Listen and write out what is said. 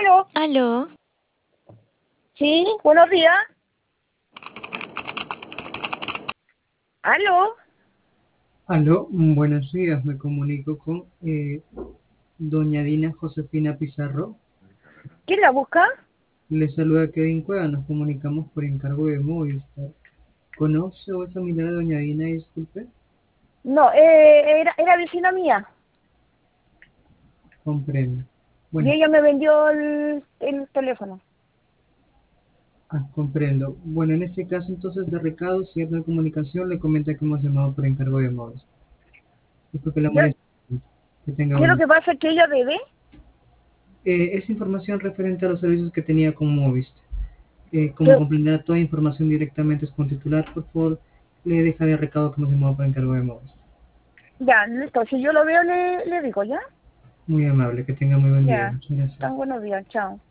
¿Aló? Aló, Sí, buenos días. ¿Aló? Aló, buenos días, me comunico con doña Dina Josefina Pizarro. ¿Quién la busca? Le saluda Kevin Cueva, nos comunicamos por encargo de Movistar. ¿Conoce o es familiar de doña Dina, disculpe? No, era vecina mía. Comprendo. Y Bueno, ella me vendió el teléfono. comprendo. Bueno, en este caso entonces de recado, si hay comunicación, le comenta que hemos llamado por encargo de Movistar. Disculpe la Yo, molestia. Que tenga ¿qué es lo buena. que pasa? Que ella debe. Es información referente a los servicios que tenía con Movistar. Como Que, comprenderá, toda información directamente es con titular, por favor, le deja de recado que hemos llamado para encargo de Movistar. ya, listo. Si yo lo veo, le digo, ¿ya? Muy amable, que tenga muy buen día. Ya. Muchas gracias. Tan buenos días. Chao.